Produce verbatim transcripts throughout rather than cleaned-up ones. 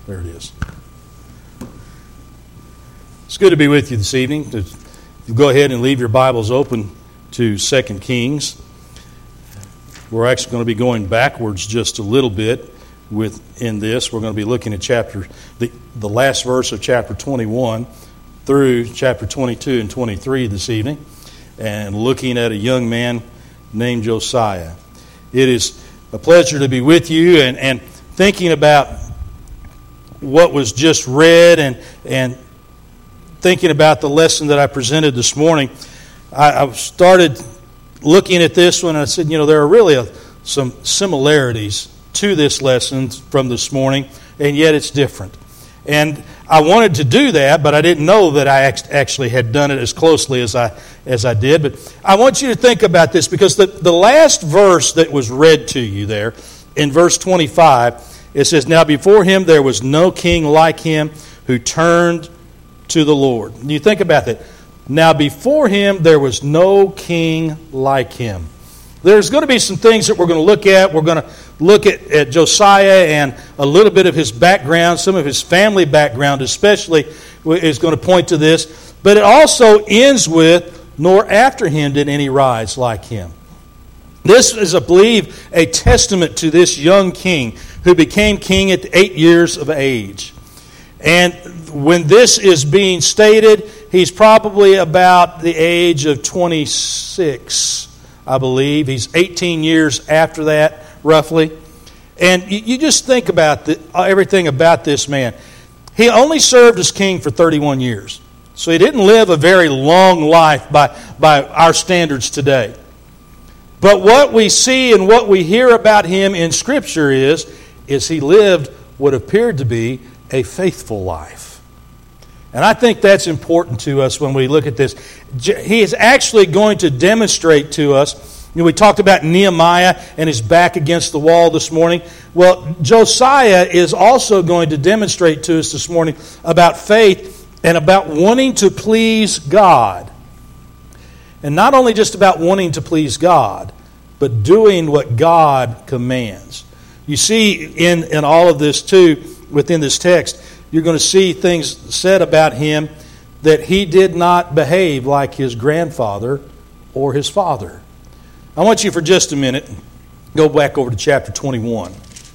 There it is. It's good to be with you this evening. Go ahead and leave your Bibles open to Second Kings. We're actually going to be going backwards just a little bit with in this. We're going to be looking at chapter the, the last verse of chapter twenty-one through chapter twenty-two and twenty-three this evening, and looking at a young man named Josiah. It is a pleasure to be with you and, and thinking about what was just read and and thinking about the lesson that I presented this morning. I, I started looking at this one and I said, you know, there are really a, some similarities to this lesson from this morning, and yet it's different. And I wanted to do that, but I didn't know that I actually had done it as closely as I as I did. But I want you to think about this, because the, the last verse that was read to you there, in verse twenty-five, it says, "Now before him there was no king like him who turned to the Lord." And you think about that. Now before him there was no king like him. There's going to be some things that we're going to look at. We're going to look at, at Josiah and a little bit of his background, some of his family background especially is going to point to this. But it also ends with, "Nor after him did any rise like him." This is, I believe, a testament to this young king who became king at eight years of age. And when this is being stated, he's probably about the age of twenty-six, I believe. He's eighteen years after that, roughly. And you just think about the, everything about this man. He only served as king for thirty-one years. So he didn't live a very long life by, by our standards today. But what we see and what we hear about him in Scripture is, is he lived what appeared to be a faithful life. And I think that's important to us when we look at this. He is actually going to demonstrate to us, you know, we talked about Nehemiah and his back against the wall this morning. Well, Josiah is also going to demonstrate to us this morning about faith and about wanting to please God. And not only just about wanting to please God, but doing what God commands. You see in, in all of this too, within this text, you're going to see things said about him that he did not behave like his grandfather or his father. I want you for just a minute, go back over to chapter twenty-one.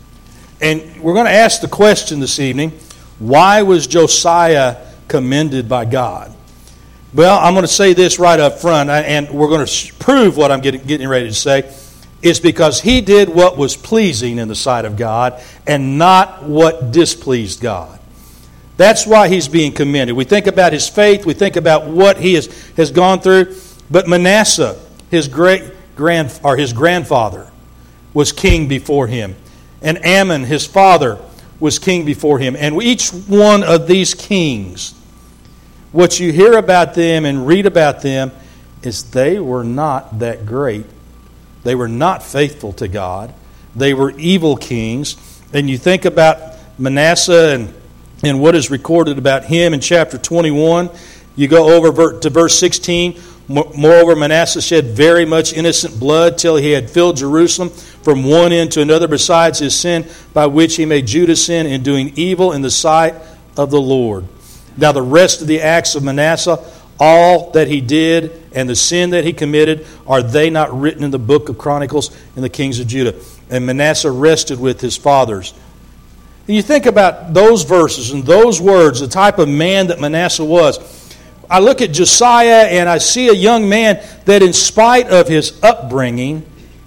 And we're going to ask the question this evening, why was Josiah commended by God? Well, I'm going to say this right up front, and we're going to prove what I'm getting, getting ready to say. It's because he did what was pleasing in the sight of God and not what displeased God. That's why he's being commended. We think about his faith, we think about what he has, has gone through. But Manasseh, his great grand or his grandfather, was king before him. And Ammon, his father, was king before him. And each one of these kings, what you hear about them and read about them is they were not that great. They were not faithful to God. They were evil kings. And you think about Manasseh and, and what is recorded about him in chapter twenty-one. You go over to verse sixteen. "Moreover, Manasseh shed very much innocent blood till he had filled Jerusalem from one end to another, besides his sin by which he made Judah sin in doing evil in the sight of the Lord. Now the rest of the acts of Manasseh, all that he did and the sin that he committed, are they not written in the book of Chronicles in the kings of Judah? And Manasseh rested with his fathers." And you think about those verses and those words, the type of man that Manasseh was. I look at Josiah and I see a young man that in spite of his upbringing,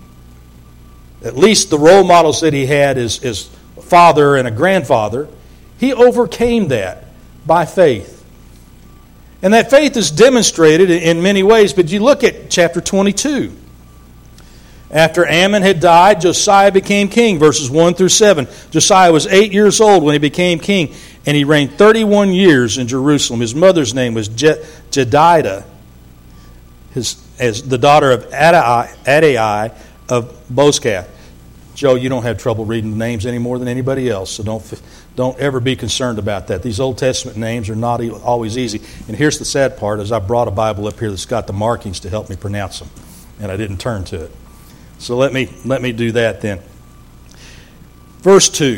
at least the role models that he had as his father and a grandfather, he overcame that by faith. And that faith is demonstrated in many ways. But you look at chapter twenty-two. After Ammon had died, Josiah became king, verses one through seven. Josiah was eight years old when he became king, and he reigned thirty-one years in Jerusalem. His mother's name was Je- Jedidah, his, as the daughter of Adai, Adai of Bozkath. Joe, you don't have trouble reading the names any more than anybody else, so don't don't ever be concerned about that. These Old Testament names are not always easy. And here's the sad part, is I brought a Bible up here that's got the markings to help me pronounce them, and I didn't turn to it. So let me let me do that then. Verse two.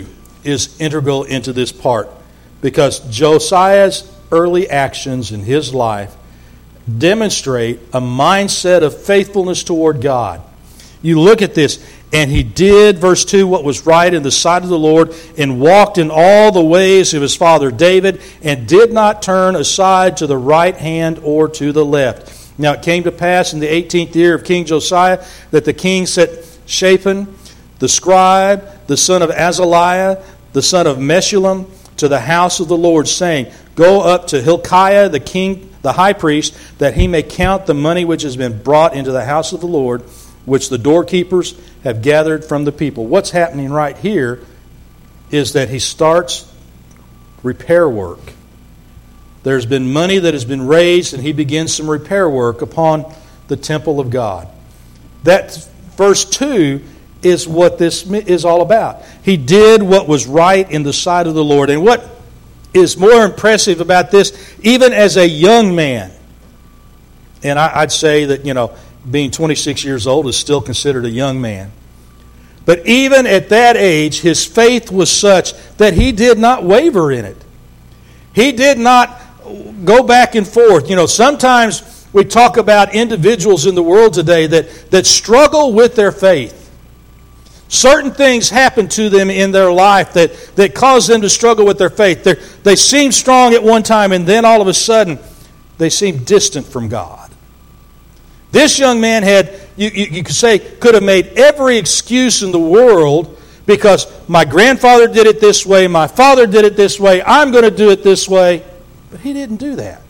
is integral into this part, because Josiah's early actions in his life demonstrate a mindset of faithfulness toward God. You look at this, and he did, verse two, what was right in the sight of the Lord, and walked in all the ways of his father David, and did not turn aside to the right hand or to the left. Now it came to pass in the eighteenth year of King Josiah that the king set Shaphan, the scribe, the son of Azaliah, the son of Meshullam, to the house of the Lord, saying, Go up to Hilkiah the king, the high priest, that he may count the money which has been brought into the house of the Lord, which the doorkeepers have gathered from the people. What's happening right here is that he starts repair work. There's been money that has been raised, and he begins some repair work upon the temple of God. That verse two is what this is all about. He did what was right in the sight of the Lord. And what is more impressive about this, even as a young man, and I, I'd say that, you know, being twenty-six years old is still considered a young man. But even at that age, his faith was such that he did not waver in it. He did not go back and forth. You know, sometimes we talk about individuals in the world today that, that struggle with their faith. Certain things happen to them in their life that, that cause them to struggle with their faith. They're, they seem strong at one time, and then all of a sudden, they seem distant from God. This young man had, you, you, you could say, could have made every excuse in the world, because my grandfather did it this way, my father did it this way, I'm going to do it this way. But he didn't do that.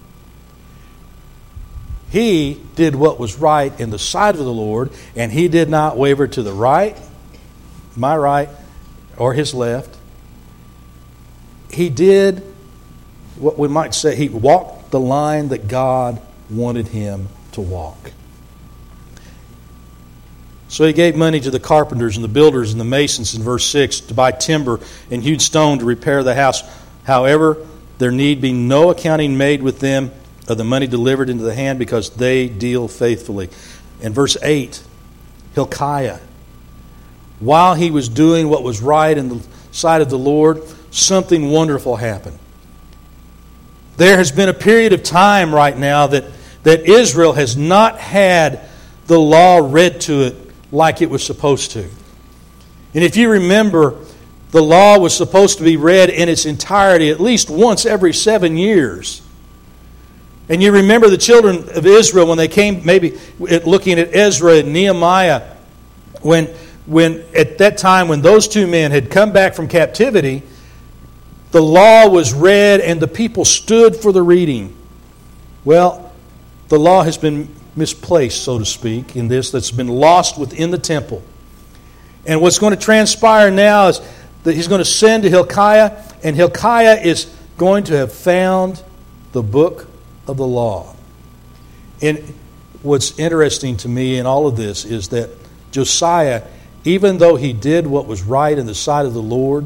He did what was right in the sight of the Lord, and he did not waver to the right, my right, or his left. He did what we might say, he walked the line that God wanted him to walk. So he gave money to the carpenters and the builders and the masons in verse six to buy timber and hewed stone to repair the house. However, there need be no accounting made with them of the money delivered into the hand, because they deal faithfully. In verse eight, Hilkiah, while he was doing what was right in the sight of the Lord, something wonderful happened. There has been a period of time right now that, that Israel has not had the law read to it like it was supposed to. And if you remember, the law was supposed to be read in its entirety at least once every seven years. And you remember the children of Israel when they came, maybe looking at Ezra and Nehemiah, when, when at that time when those two men had come back from captivity, the law was read and the people stood for the reading. Well, the law has been misplaced, so to speak, in this, that's been lost within the temple. And what's going to transpire now is that he's going to send to Hilkiah, and Hilkiah is going to have found the book of the law. And what's interesting to me in all of this is that Josiah, even though he did what was right in the sight of the Lord,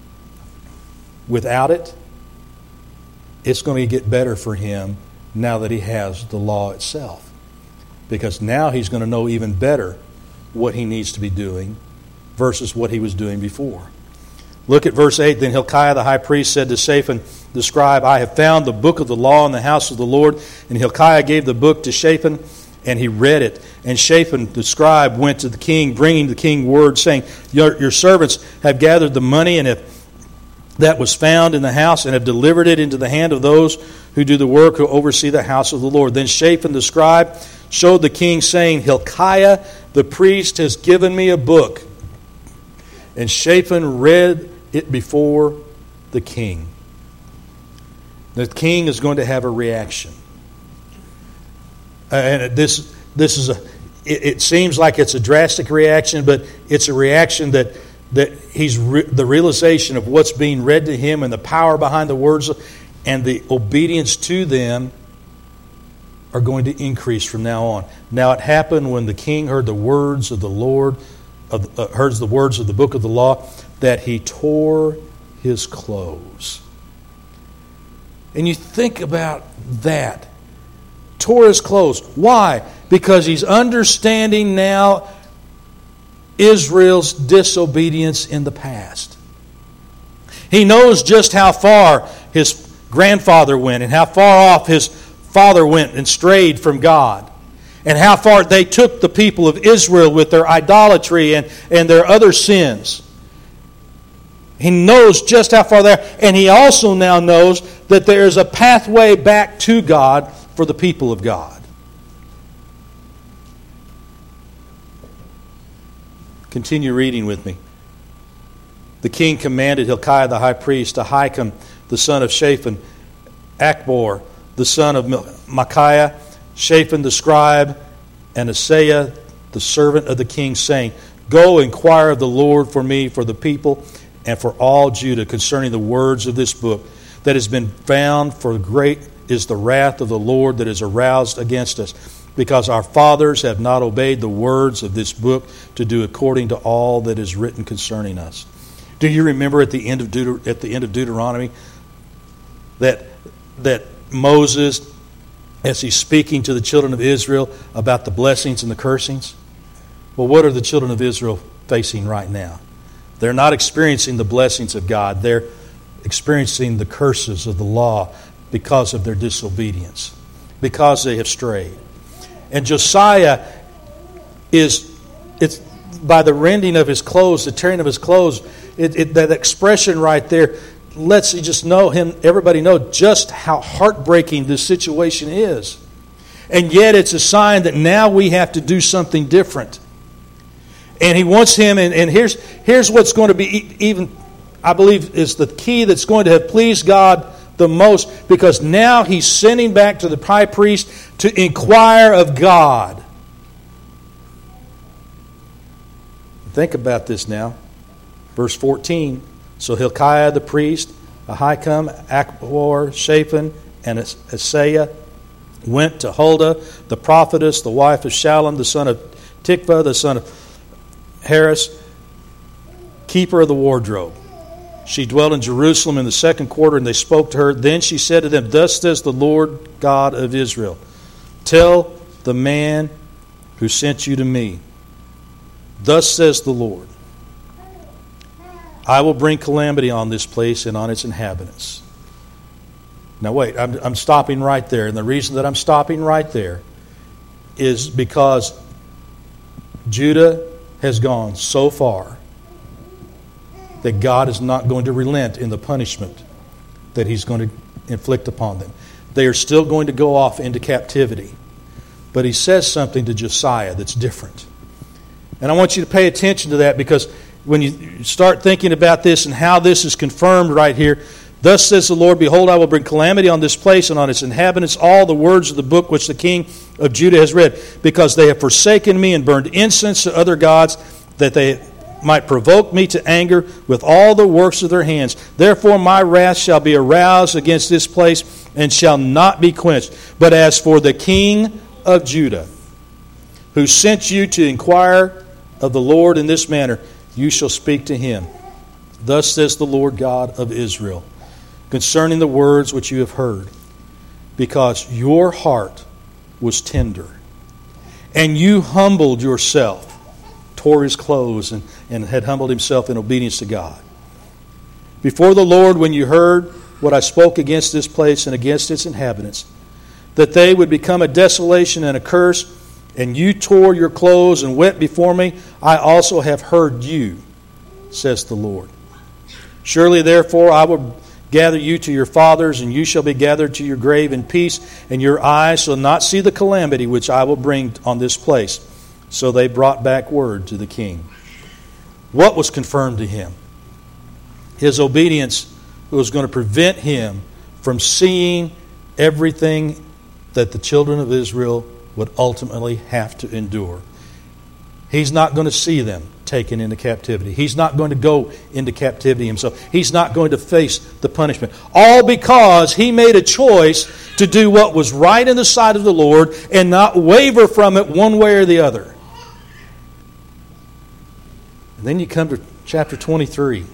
without it, it's going to get better for him now that he has the law itself. Because now he's going to know even better what he needs to be doing versus what he was doing before. Look at verse eight. Then Hilkiah the high priest said to Shaphan the scribe, I have found the book of the law in the house of the Lord. And Hilkiah gave the book to Shaphan, and he read it. And Shaphan the scribe went to the king, bringing the king word, saying, Your, your servants have gathered the money and have, that was found in the house, and have delivered it into the hand of those who do the work, who oversee the house of the Lord. Then Shaphan the scribe showed the king, saying, Hilkiah the priest has given me a book. And Shaphan read it before the king. The king is going to have a reaction. And this this is a it, it seems like it's a drastic reaction, but it's a reaction that that he's re, the realization of what's being read to him and the power behind the words and the obedience to them are going to increase from now on. Now it happened when the king heard the words of the Lord, of, uh, heard the words of the book of the law, that he tore his clothes. And you think about that. Tore his clothes. Why? Because he's understanding now Israel's disobedience in the past. He knows just how far his grandfather went and how far off his father went and strayed from God, and how far they took the people of Israel with their idolatry and, and their other sins. He knows just how far there, and he also now knows that there is a pathway back to God for the people of God. Continue reading with me. The king commanded Hilkiah the high priest, Ahikam the son of Shaphan, Achbor the son of Micaiah, Shaphan the scribe, and Asaiah the servant of the king, saying, Go inquire of the Lord for me, for the people, and for all Judah concerning the words of this book that has been found, for great is the wrath of the Lord that is aroused against us, because our fathers have not obeyed the words of this book to do according to all that is written concerning us. Do you remember at the end of Deut- at the end of Deuteronomy that that Moses, as he's speaking to the children of Israel about the blessings and the cursings? Well, what are the children of Israel facing right now? They're not experiencing the blessings of God. They're experiencing the curses of the law because of their disobedience, because they have strayed. And Josiah is, it's by the rending of his clothes, the tearing of his clothes, it, it, that expression right there lets you just know him, everybody know just how heartbreaking this situation is. And yet it's a sign that now we have to do something different. And he wants him, and, and here's here's what's going to be even, I believe, is the key that's going to have pleased God the most, because now he's sending back to the high priest to inquire of God. Think about this now. Verse fourteen. So Hilkiah the priest, Ahikam, Achbor, Shaphan, and Asaiah went to Huldah, the prophetess, the wife of Shallum, the son of Tikvah, the son of Harris, keeper of the wardrobe. She dwelt in Jerusalem in the second quarter, and they spoke to her. Then she said to them, Thus says the Lord God of Israel, Tell the man who sent you to me, Thus says the Lord, I will bring calamity on this place and on its inhabitants. Now wait, I'm, I'm stopping right there. And the reason that I'm stopping right there is because Judah has gone so far that God is not going to relent in the punishment that He's going to inflict upon them. They are still going to go off into captivity. But He says something to Josiah that's different. And I want you to pay attention to that, because when you start thinking about this and how this is confirmed right here, Thus says the Lord, Behold, I will bring calamity on this place and on its inhabitants, all the words of the book which the king of Judah has read, because they have forsaken me and burned incense to other gods, that they might provoke me to anger with all the works of their hands. Therefore my wrath shall be aroused against this place and shall not be quenched. But as for the king of Judah, who sent you to inquire of the Lord in this manner, you shall speak to him. Thus says the Lord God of Israel, concerning the words which you have heard, because your heart was tender, and you humbled yourself, tore his clothes, and, and had humbled himself in obedience to God. Before the Lord, when you heard what I spoke against this place and against its inhabitants, that they would become a desolation and a curse, and you tore your clothes and wept before me, I also have heard you, says the Lord. Surely therefore I will gather you to your fathers, and you shall be gathered to your grave in peace, and your eyes shall not see the calamity which I will bring on this place. So they brought back word to the king. What was confirmed to him? His obedience was going to prevent him from seeing everything that the children of Israel would ultimately have to endure. He's not going to see them taken into captivity. He's not going to go into captivity himself. He's not going to face the punishment. All because he made a choice to do what was right in the sight of the Lord and not waver from it one way or the other. And then you come to chapter twenty-three.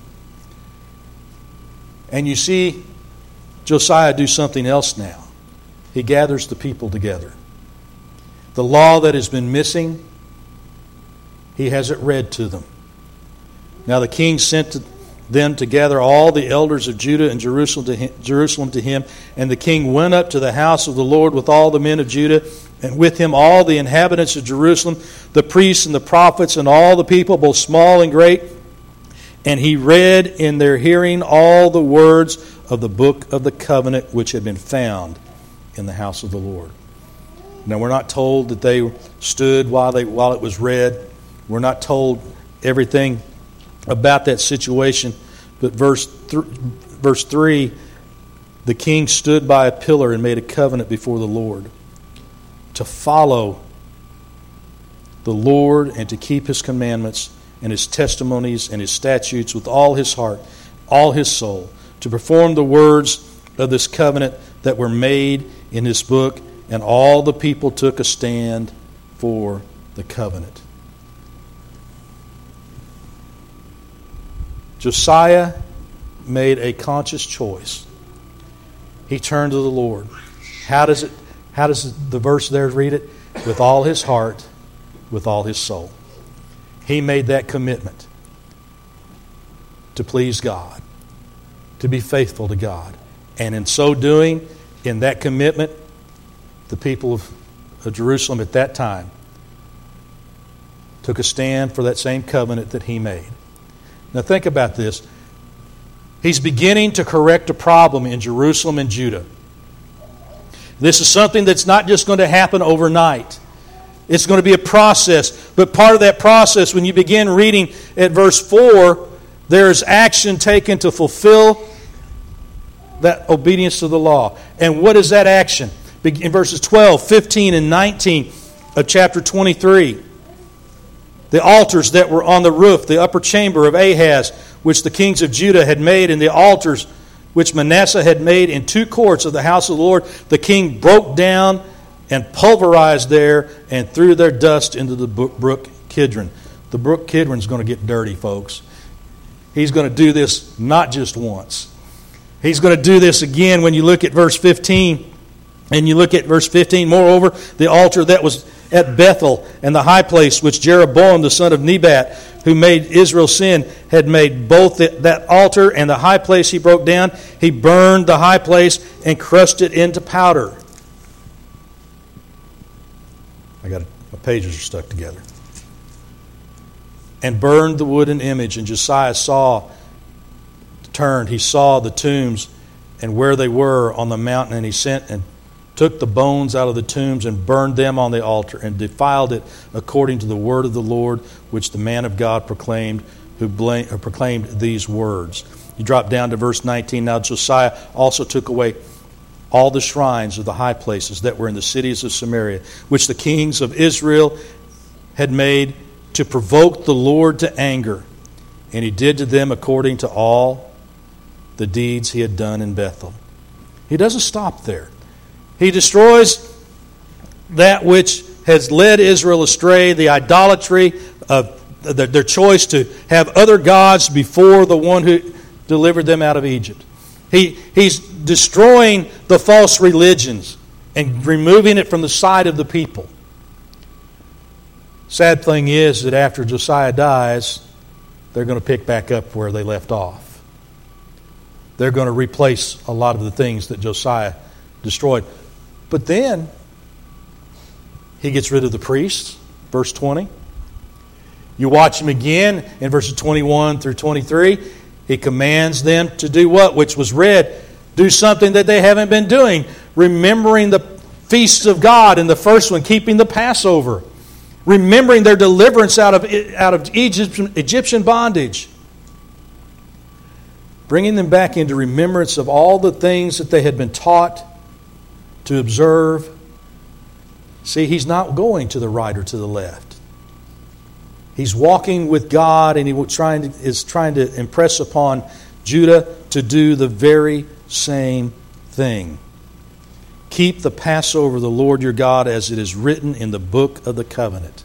And you see Josiah do something else now. He gathers the people together. The law that has been missing, he has it read to them. Now the king sent to them to gather all the elders of Judah and Jerusalem to him, Jerusalem to him. And the king went up to the house of the Lord with all the men of Judah, and with him all the inhabitants of Jerusalem, the priests and the prophets, and all the people, both small and great. And he read in their hearing all the words of the book of the covenant which had been found in the house of the Lord. Now, we're not told that they stood while they while it was read. We're not told everything about that situation. But verse th- verse three, the king stood by a pillar and made a covenant before the Lord to follow the Lord and to keep his commandments and his testimonies and his statutes with all his heart, all his soul, to perform the words of this covenant that were made in this book. And all the people took a stand for the covenant. Josiah made a conscious choice. He turned to the Lord. How does it? How does the verse there read it? With all his heart, with all his soul. He made that commitment to please God, to be faithful to God. And in so doing, in that commitment, the people of, of Jerusalem at that time took a stand for that same covenant that he made. Now think about this. He's beginning to correct a problem in Jerusalem and Judah. This is something that's not just going to happen overnight. It's going to be a process. But part of that process, when you begin reading at verse four, there is action taken to fulfill that obedience to the law. And what is that action? In verses twelve, fifteen, and nineteen of chapter twenty-three. The altars that were on the roof, the upper chamber of Ahaz, which the kings of Judah had made, and the altars which Manasseh had made in two courts of the house of the Lord, the king broke down and pulverized there and threw their dust into the brook Kidron. The brook Kidron is going to get dirty, folks. He's going to do this not just once. He's going to do this again when you look at verse fifteen. And you look at verse fifteen, moreover, the altar that was at Bethel and the high place which Jeroboam the son of Nebat, who made Israel sin, had made both the, that altar and the high place he broke down. He burned the high place and crushed it into powder. I got it. My pages are stuck together. And burned the wooden image. And Josiah saw, turned, he saw the tombs and where they were on the mountain, and he sent and took the bones out of the tombs and burned them on the altar and defiled it according to the word of the Lord, which the man of God proclaimed, who blame, or proclaimed these words. You drop down to verse nineteen. Now Josiah also took away all the shrines of the high places that were in the cities of Samaria, which the kings of Israel had made to provoke the Lord to anger. And he did to them according to all the deeds he had done in Bethel. He doesn't stop there. He destroys that which has led Israel astray, the idolatry of their choice to have other gods before the one who delivered them out of Egypt. He, he's destroying the false religions and removing it from the sight of the people. Sad thing is that after Josiah dies, they're going to pick back up where they left off. They're going to replace a lot of the things that Josiah destroyed. But then, he gets rid of the priests, verse twenty. You watch him again in verses twenty-one through twenty-three. He commands them to do what? Which was read. Do something that they haven't been doing. Remembering the feasts of God in the first one, keeping the Passover. Remembering their deliverance out of, out of Egyptian, Egyptian bondage. Bringing them back into remembrance of all the things that they had been taught to observe. See, he's not going to the right or to the left. He's walking with God, and he trying to, is trying to impress upon Judah to do the very same thing. Keep the Passover of the Lord your God as it is written in the book of the covenant.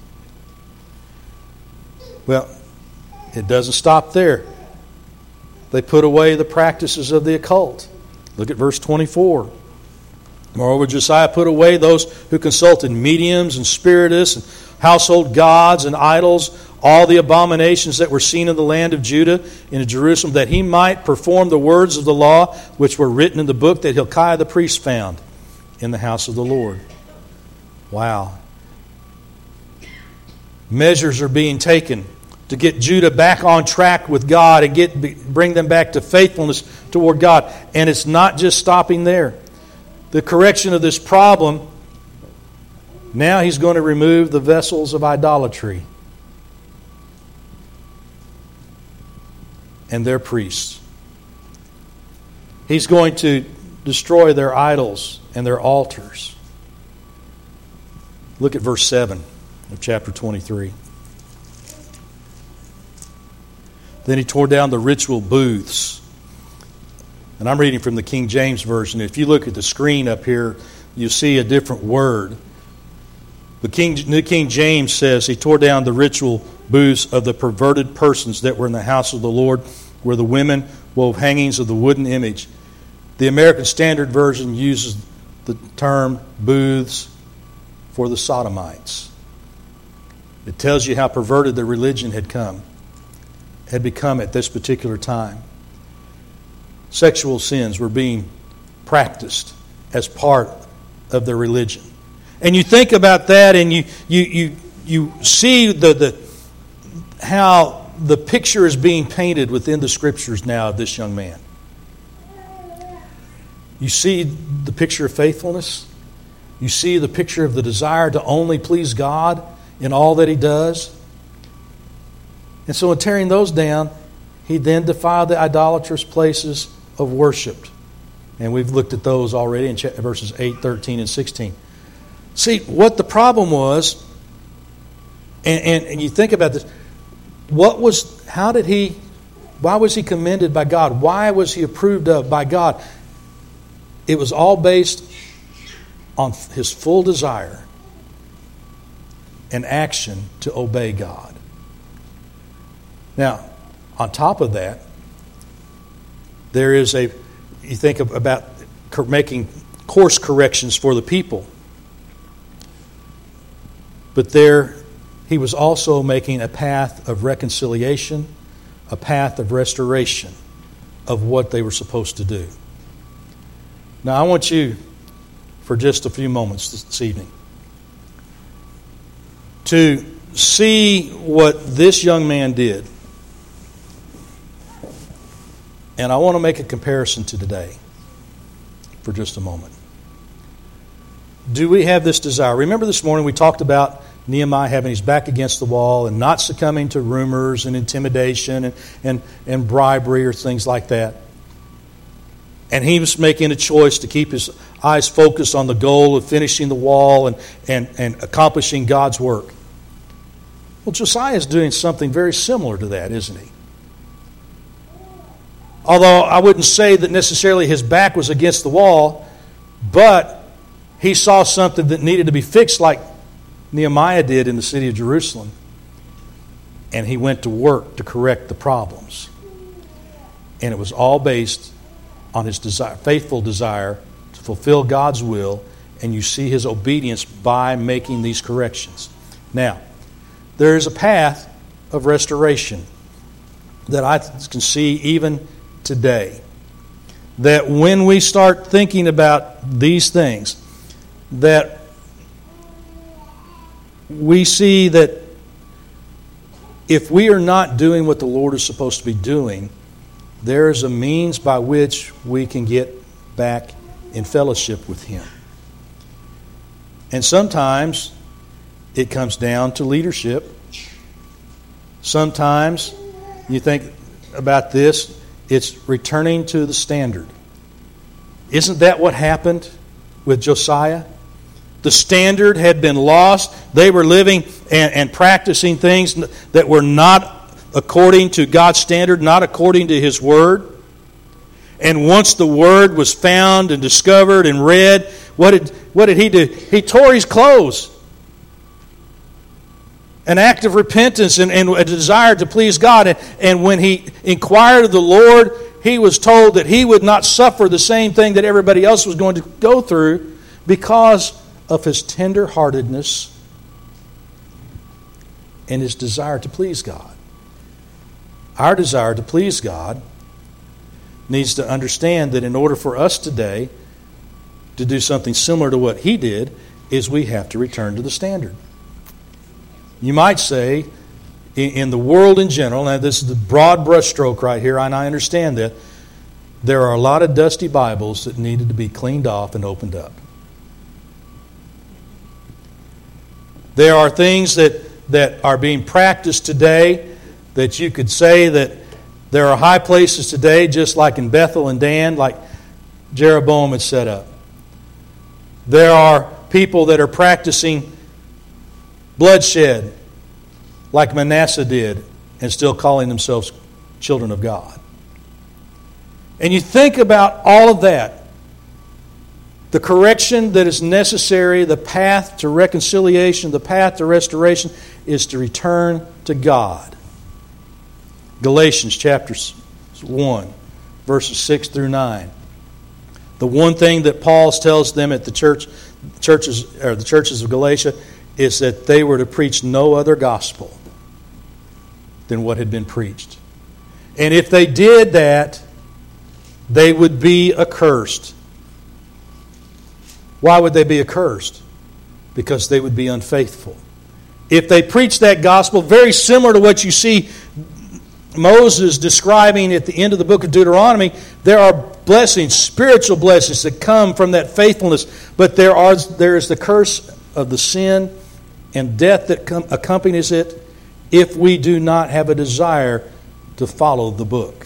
Well, it doesn't stop there. They put away the practices of the occult. Look at verse twenty-four. Moreover, Josiah put away those who consulted mediums and spiritists and household gods and idols, all the abominations that were seen in the land of Judah and in Jerusalem, that he might perform the words of the law which were written in the book that Hilkiah the priest found in the house of the Lord. Wow. Measures are being taken to get Judah back on track with God and get bring them back to faithfulness toward God. And it's not just stopping there. The correction of this problem, now he's going to remove the vessels of idolatry and their priests. He's going to destroy their idols and their altars. Look at verse seven of chapter twenty-three. Then he tore down the ritual booths. And I'm reading from the King James Version. If you look at the screen up here, you see a different word. The King, New King James says he tore down the ritual booths of the perverted persons that were in the house of the Lord, where the women wove hangings of the wooden image. The American Standard Version uses the term booths for the sodomites. It tells you how perverted the religion had come, had become at this particular time. Sexual sins were being practiced as part of their religion. And you think about that, and you you you you see the the how the picture is being painted within the Scriptures now of this young man. You see the picture of faithfulness. You see the picture of the desire to only please God in all that he does. And so in tearing those down, he then defiled the idolatrous places of worship. And we've looked at those already in verses eight, thirteen, and sixteen. See, what the problem was, and, and, and you think about this, what was, how did he, why was he commended by God? Why was he approved of by God? It was all based on his full desire and action to obey God. Now, on top of that, there is a, you think about making course corrections for the people. But there, he was also making a path of reconciliation, a path of restoration of what they were supposed to do. Now, I want you, for just a few moments this evening, to see what this young man did. And I want to make a comparison to today for just a moment. Do we have this desire? Remember this morning we talked about Nehemiah having his back against the wall and not succumbing to rumors and intimidation and, and, and bribery or things like that. And he was making a choice to keep his eyes focused on the goal of finishing the wall and, and, and accomplishing God's work. Well, Josiah is doing something very similar to that, isn't he? Although I wouldn't say that necessarily his back was against the wall, but he saw something that needed to be fixed like Nehemiah did in the city of Jerusalem. And he went to work to correct the problems. And it was all based on his desire, faithful desire to fulfill God's will, and you see his obedience by making these corrections. Now, there is a path of restoration that I can see even today. That when we start thinking about these things, that we see that if we are not doing what the Lord is supposed to be doing, there is a means by which we can get back in fellowship with Him. And sometimes it comes down to leadership. Sometimes you think about this, it's returning to the standard. Isn't that what happened with Josiah? The standard had been lost. They were living and, and practicing things that were not according to God's standard, not according to His Word. And once the Word was found and discovered and read, what did, what did he do? He tore his clothes. An act of repentance and, and a desire to please God. And, and when he inquired of the Lord, he was told that he would not suffer the same thing that everybody else was going to go through because of his tender-heartedness and his desire to please God. Our desire to please God needs to understand that in order for us today to do something similar to what he did, is we have to return to the standard. You might say, in the world in general, now this is the broad brushstroke right here, and I understand that, there are a lot of dusty Bibles that needed to be cleaned off and opened up. There are things that, that are being practiced today that you could say that there are high places today, just like in Bethel and Dan, like Jeroboam had set up. There are people that are practicing bloodshed like Manasseh did and still calling themselves children of God. And you think about all of that, the correction that is necessary, the path to reconciliation, the path to restoration is to return to God. Galatians chapter one, verses six through nine. The one thing that Paul tells them at the church, churches or the churches of Galatia is that they were to preach no other gospel than what had been preached. And if they did that, they would be accursed. Why would they be accursed? Because they would be unfaithful. If they preached that gospel, very similar to what you see Moses describing at the end of the book of Deuteronomy, there are blessings, spiritual blessings that come from that faithfulness, but there are there is the curse of the sin and death that com- accompanies it if we do not have a desire to follow the book.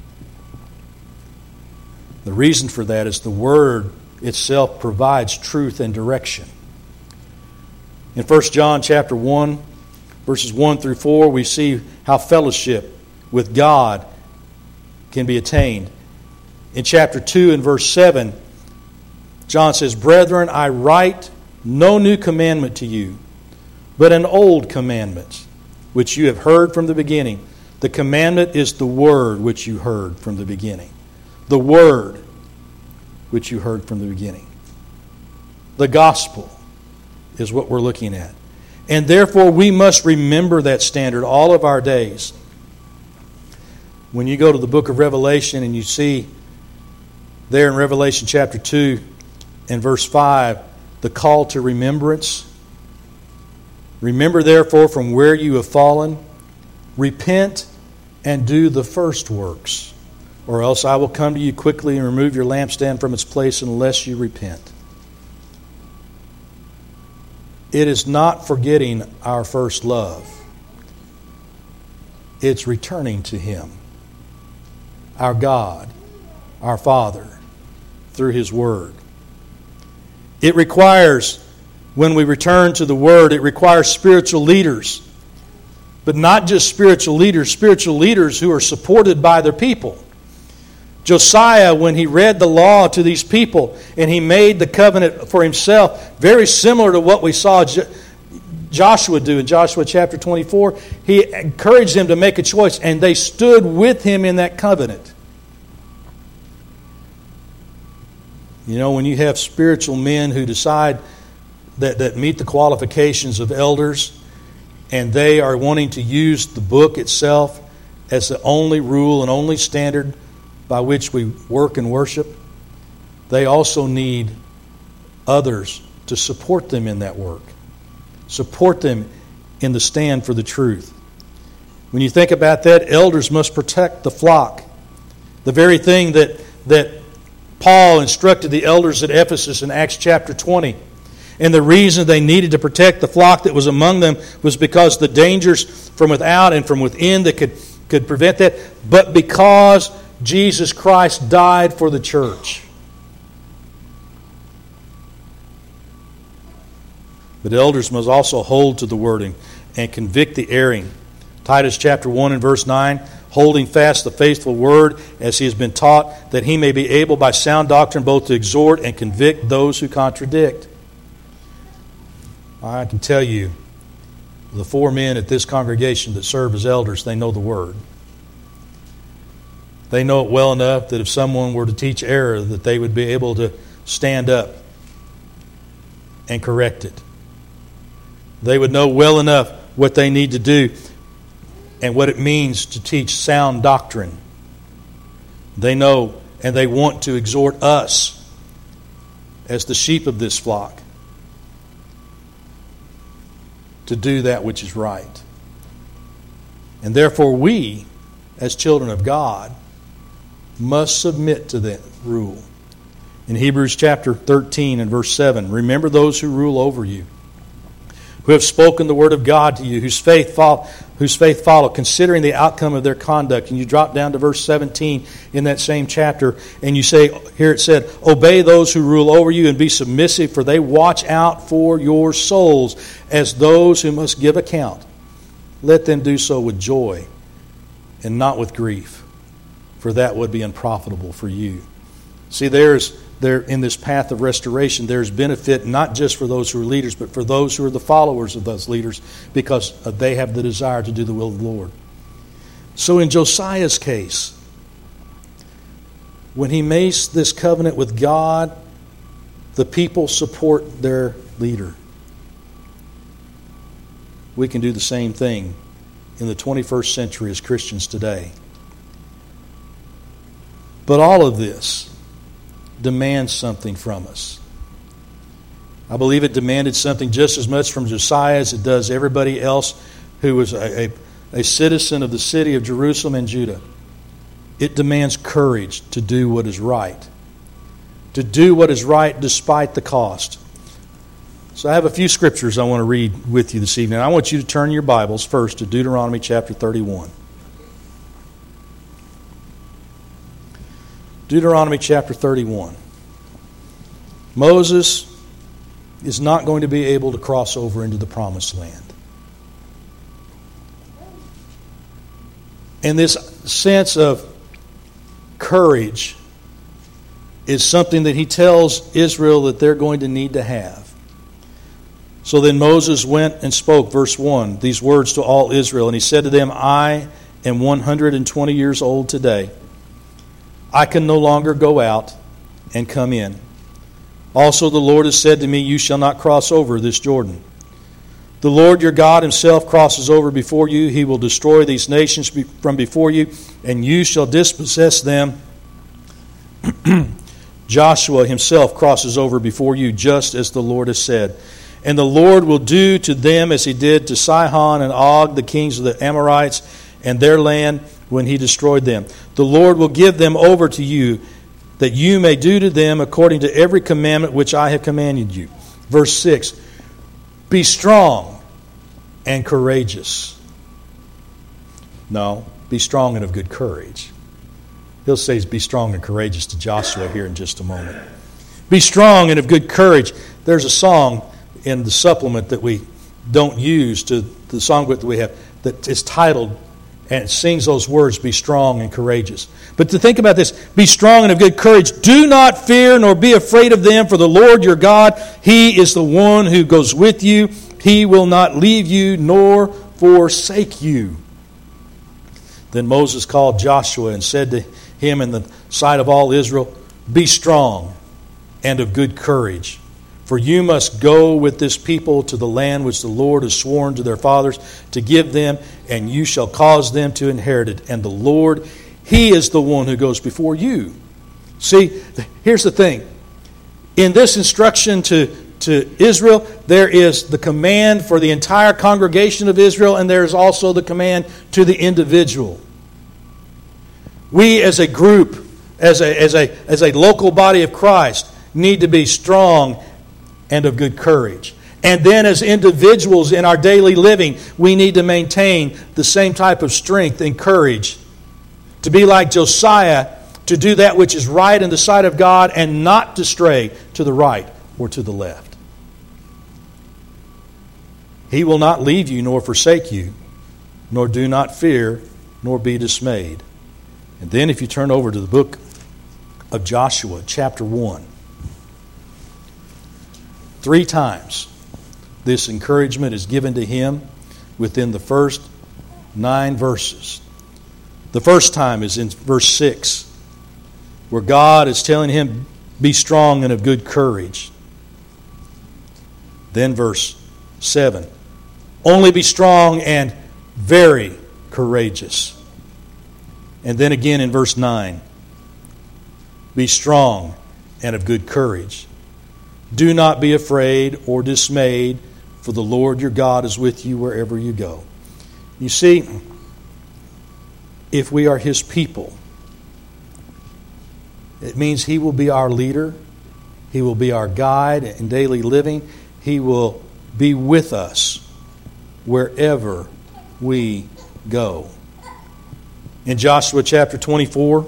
The reason for that is the Word itself provides truth and direction. In First John chapter one, verses one through four, we see how fellowship with God can be attained. In chapter two and verse seven, John says, "Brethren, I write no new commandment to you, but an old commandment, which you have heard from the beginning." The commandment is the word which you heard from the beginning. The word which you heard from the beginning. The gospel is what we're looking at. And therefore we must remember that standard all of our days. When you go to the book of Revelation and you see there in Revelation chapter two and verse five, the call to remembrance. Remember therefore from where you have fallen, repent and do the first works, or else I will come to you quickly and remove your lampstand from its place unless you repent. It is not forgetting our first love. It's returning to Him, our God, our Father, through His Word. It requires, when we return to the Word, it requires spiritual leaders. But not just spiritual leaders, spiritual leaders who are supported by their people. Josiah, when he read the law to these people and he made the covenant for himself, very similar to what we saw Joshua do in Joshua chapter twenty-four, he encouraged them to make a choice, and they stood with him in that covenant. You know, when you have spiritual men who decide that, that meet the qualifications of elders, and they are wanting to use the book itself as the only rule and only standard by which we work and worship, they also need others to support them in that work. Support them in the stand for the truth. When you think about that, elders must protect the flock. The very thing that, that Paul instructed the elders at Ephesus in Acts chapter twenty. And the reason they needed to protect the flock that was among them was because the dangers from without and from within that could, could prevent that, but because Jesus Christ died for the church. But elders must also hold to the wording and convict the erring. Titus chapter one and verse nine, holding fast the faithful word as he has been taught, that he may be able by sound doctrine both to exhort and convict those who contradict. I can tell you, the four men at this congregation that serve as elders, they know the Word. They know it well enough that if someone were to teach error, that they would be able to stand up and correct it. They would know well enough what they need to do and what it means to teach sound doctrine. They know and they want to exhort us as the sheep of this flock to do that which is right. And therefore we, as children of God, must submit to that rule. In Hebrews chapter thirteen and verse seven, remember those who rule over you, who have spoken the word of God to you, whose faith follow, whose faith follow, considering the outcome of their conduct. And you drop down to verse seventeen in that same chapter, and you say, here it said, obey those who rule over you and be submissive, for they watch out for your souls as those who must give account. Let them do so with joy and not with grief, for that would be unprofitable for you. See, there's there in this path of restoration, there's benefit not just for those who are leaders, but for those who are the followers of those leaders, because they have the desire to do the will of the Lord. So in Josiah's case, when he makes this covenant with God, the people support their leader. We can do the same thing in the twenty-first century as Christians today. But all of this demands something from us. I believe it demanded something just as much from Josiah as it does everybody else who was a, a, a citizen of the city of Jerusalem and Judah. It demands courage to do what is right. To do what is right despite the cost. So I have a few scriptures I want to read with you this evening. I want you to turn your Bibles first to Deuteronomy chapter thirty-one. Deuteronomy chapter thirty-one. Moses is not going to be able to cross over into the promised land. And this sense of courage is something that he tells Israel that they're going to need to have. So then Moses went and spoke, verse one, these words to all Israel. And he said to them, I am one hundred twenty years old today. I can no longer go out and come in. Also the Lord has said to me, you shall not cross over this Jordan. The Lord your God himself crosses over before you. He will destroy these nations from before you, and you shall dispossess them. Joshua himself crosses over before you, just as the Lord has said. And the Lord will do to them as he did to Sihon and Og, the kings of the Amorites, and their land when he destroyed them. The Lord will give them over to you, that you may do to them according to every commandment which I have commanded you. Verse six, be strong and courageous. No, be strong and of good courage. He'll say be strong and courageous to Joshua here in just a moment. Be strong and of good courage. There's a song in the supplement that we don't use to the songbook that we have that is titled and it sings those words, be strong and courageous. But to think about this, be strong and of good courage. Do not fear nor be afraid of them, for the Lord your God, he is the one who goes with you. He will not leave you nor forsake you. Then Moses called Joshua and said to him in the sight of all Israel, be strong and of good courage. For you must go with this people to the land which the Lord has sworn to their fathers to give them, and you shall cause them to inherit it. And the Lord, he is the one who goes before you. See, here's the thing. In this instruction to, to Israel, there is the command for the entire congregation of Israel, and there is also the command to the individual. We as a group, as a, as a, as a local body of Christ, need to be strong and of good courage. And then as individuals in our daily living, we need to maintain the same type of strength and courage to be like Josiah, to do that which is right in the sight of God and not to stray to the right or to the left. He will not leave you nor forsake you, nor do not fear, nor be dismayed. And then if you turn over to the book of Joshua, chapter one, three times this encouragement is given to him within the first nine verses. The first time is in verse six, where God is telling him, be strong and of good courage. Then verse seven, Only be strong and very courageous. And then again in verse nine, be strong and of good courage. Do not be afraid or dismayed, for the Lord your God is with you wherever you go. You see, if we are His people, it means He will be our leader. He will be our guide in daily living. He will be with us wherever we go. In Joshua chapter twenty-four,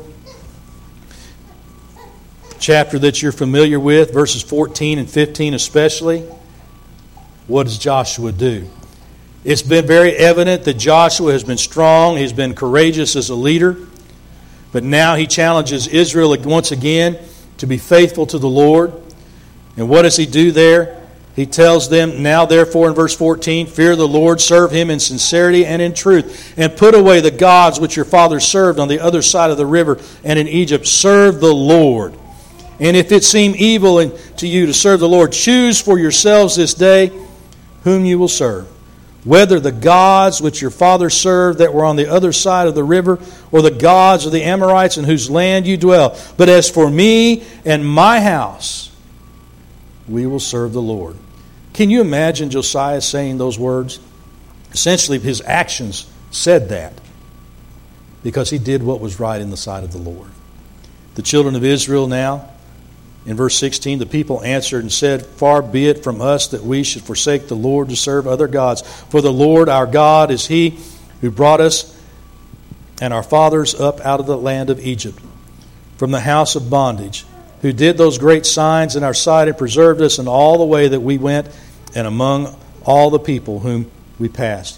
chapter that you're familiar with, verses fourteen and fifteen especially, what does Joshua do? It's been very evident that Joshua has been strong, he's been courageous as a leader, but now he challenges Israel once again to be faithful to the Lord. And what does he do there? He tells them, now therefore in verse fourteen, fear the Lord, serve Him in sincerity and in truth, and put away the gods which your fathers served on the other side of the river and in Egypt. Serve the Lord. And if it seem evil to you to serve the Lord, choose for yourselves this day whom you will serve, whether the gods which your fathers served that were on the other side of the river, or the gods of the Amorites in whose land you dwell. But as for me and my house, we will serve the Lord. Can you imagine Josiah saying those words? Essentially, his actions said that, because he did what was right in the sight of the Lord. The children of Israel now, in verse sixteen, the people answered and said, far be it from us that we should forsake the Lord to serve other gods. For the Lord our God is He who brought us and our fathers up out of the land of Egypt, from the house of bondage, who did those great signs in our sight and preserved us in all the way that we went and among all the people whom we passed.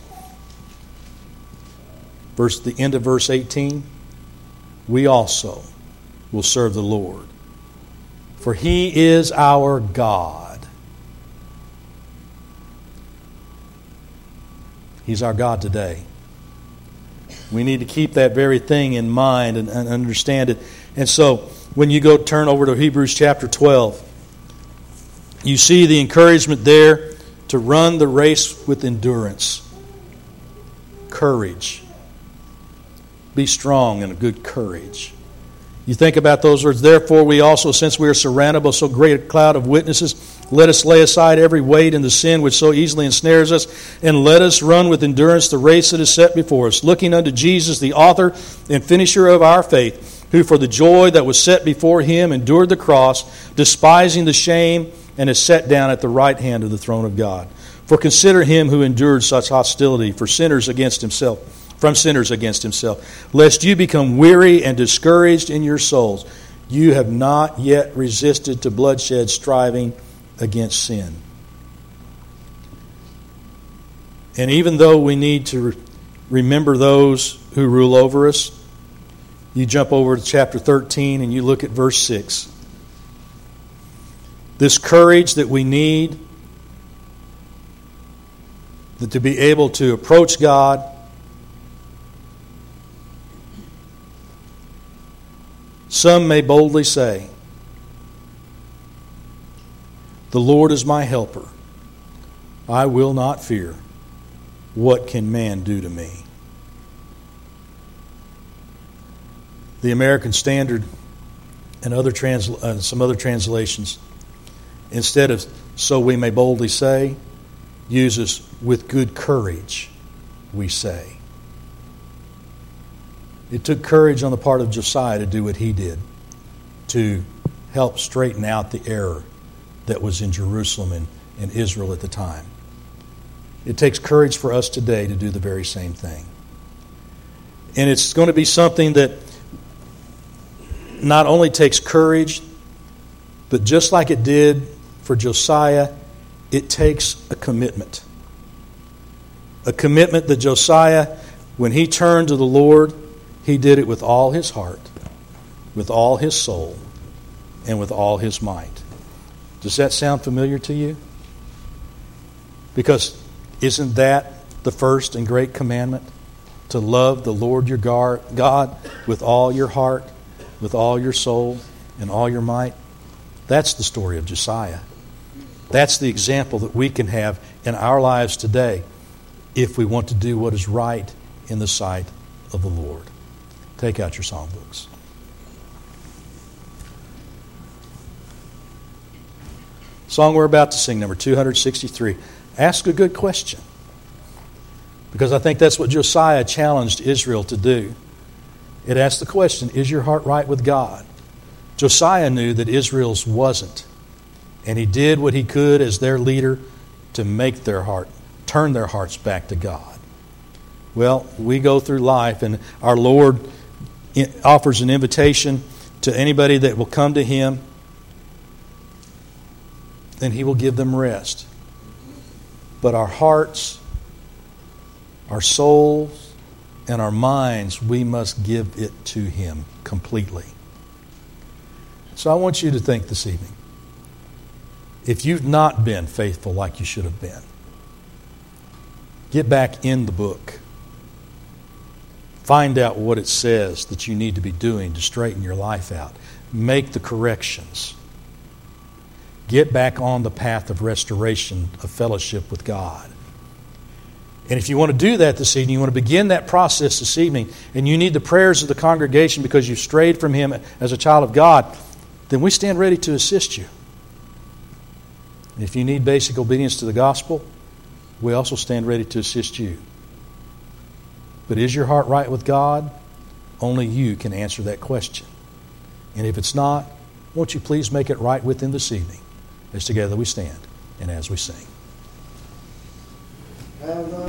Verse the end of verse eighteen, we also will serve the Lord, for He is our God. He's our God today. We need to keep that very thing in mind and, and understand it. And so, when you go turn over to Hebrews chapter twelve, you see the encouragement there to run the race with endurance, courage. Be strong and of good courage. You think about those words, therefore we also, since we are surrounded by so great a cloud of witnesses, let us lay aside every weight and the sin which so easily ensnares us, and let us run with endurance the race that is set before us, looking unto Jesus, the author and finisher of our faith, who for the joy that was set before Him endured the cross, despising the shame, and is set down at the right hand of the throne of God. For consider Him who endured such hostility for sinners against Himself, from sinners against Himself, lest you become weary and discouraged in your souls. You have not yet resisted to bloodshed, striving against sin. And even though we need to re- remember those who rule over us, you jump over to chapter thirteen and you look at verse six. This courage that we need, that to be able to approach God, some may boldly say, the Lord is my helper. I will not fear. What can man do to me? The American Standard and other trans, uh, some other translations, instead of so we may boldly say, uses with good courage we say. It took courage on the part of Josiah to do what he did, to help straighten out the error that was in Jerusalem and, and Israel at the time. It takes courage for us today to do the very same thing. And it's going to be something that not only takes courage, but just like it did for Josiah, it takes a commitment. A commitment that Josiah, when he turned to the Lord, he did it with all his heart, with all his soul, and with all his might. Does that sound familiar to you? Because isn't that the first and great commandment? To love the Lord your God with all your heart, with all your soul, and all your might. That's the story of Josiah. That's the example that we can have in our lives today. if we want to do what is right in the sight of the Lord. Take out your songbooks. Song we're about to sing, number two sixty-three. Ask a good question. Because I think that's what Josiah challenged Israel to do. It asked the question, is your heart right with God? Josiah knew that Israel's wasn't. And he did what he could as their leader to make their heart, turn their hearts back to God. Well, we go through life and our Lord offers an invitation to anybody that will come to Him, and He will give them rest. But our hearts, our souls, and our minds, we must give it to Him completely. So I want you to think this evening, if you've not been faithful like you should have been, get back in the book. Find out what it says that you need to be doing to straighten your life out. Make the corrections. Get back on the path of restoration, of fellowship with God. And if you want to do that this evening, you want to begin that process this evening, and you need the prayers of the congregation because you've strayed from Him as a child of God, then we stand ready to assist you. And if you need basic obedience to the gospel, we also stand ready to assist you. But is your heart right with God? Only you can answer that question. And if it's not, won't you please make it right with Him this evening as together we stand and as we sing.